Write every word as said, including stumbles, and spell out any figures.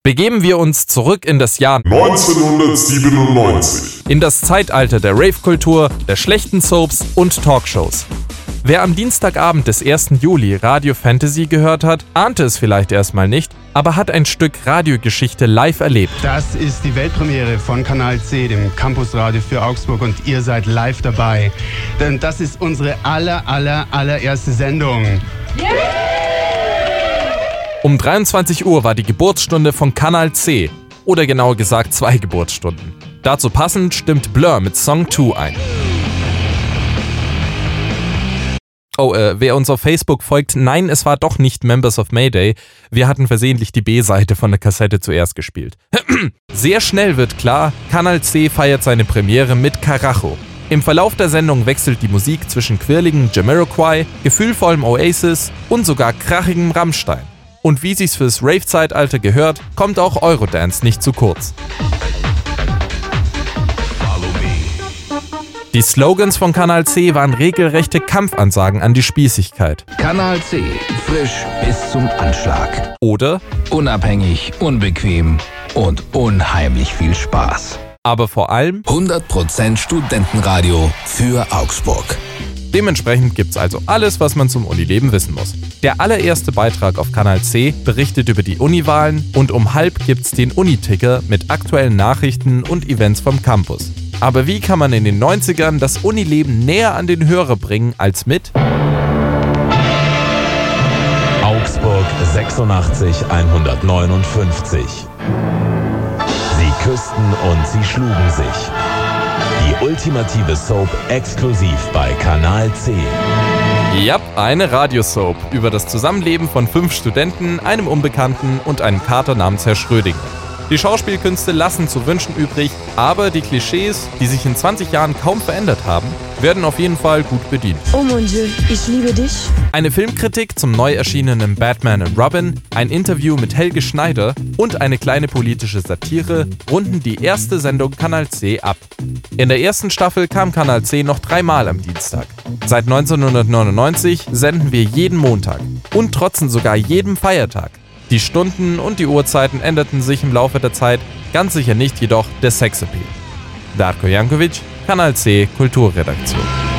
Begeben wir uns zurück in das Jahr neunzehnhundertsiebenundneunzig. In das Zeitalter der Rave-Kultur, der schlechten Soaps und Talkshows. Wer am Dienstagabend des ersten Juli Radio Fantasy gehört hat, ahnte es vielleicht erstmal nicht, aber hat ein Stück Radiogeschichte live erlebt. Das ist die Weltpremiere von Kanal C, dem Campusradio für Augsburg, und ihr seid live dabei. Denn das ist unsere aller, aller, allererste Sendung. Yeah! Um dreiundzwanzig Uhr war die Geburtsstunde von Kanal C, oder genauer gesagt zwei Geburtsstunden. Dazu passend stimmt Blur mit Song zwei ein. Oh, äh, wer uns auf Facebook folgt, nein, es war doch nicht Members of Mayday. Wir hatten versehentlich die B-Seite von der Kassette zuerst gespielt. Sehr schnell wird klar, Kanal C feiert seine Premiere mit Karacho. Im Verlauf der Sendung wechselt die Musik zwischen quirligem Jamiroquai, gefühlvollem Oasis und sogar krachigem Rammstein. Und wie sich's fürs Rave-Zeitalter gehört, kommt auch Eurodance nicht zu kurz. Die Slogans von Kanal C waren regelrechte Kampfansagen an die Spießigkeit. Kanal C, frisch bis zum Anschlag. Oder unabhängig, unbequem und unheimlich viel Spaß. Aber vor allem hundert Prozent Studentenradio für Augsburg. Dementsprechend gibt's also alles, was man zum Unileben wissen muss. Der allererste Beitrag auf Kanal C berichtet über die Uniwahlen und um halb gibt's den Uniticker mit aktuellen Nachrichten und Events vom Campus. Aber wie kann man in den neunzigern das Unileben näher an den Hörer bringen als mit Augsburg sechsundachtzig einhundertneunundfünfzig. Sie küssten und sie schlugen sich. Die ultimative Soap exklusiv bei Kanal C. Ja, eine Radiosoap über das Zusammenleben von fünf Studenten, einem Unbekannten und einem Kater namens Herr Schrödinger. Die Schauspielkünste lassen zu wünschen übrig, aber die Klischees, die sich in zwanzig Jahren kaum verändert haben, werden auf jeden Fall gut bedient. Oh mon Dieu, ich liebe dich. Eine Filmkritik zum neu erschienenen Batman and Robin, ein Interview mit Helge Schneider und eine kleine politische Satire runden die erste Sendung Kanal C ab. In der ersten Staffel kam Kanal C noch dreimal am Dienstag. Seit neunzehnhundertneunundneunzig senden wir jeden Montag und trotzen sogar jedem Feiertag. Die Stunden und die Uhrzeiten änderten sich im Laufe der Zeit, ganz sicher nicht jedoch der Sexappeal. Darko Jankovic, Kanal C Kulturredaktion.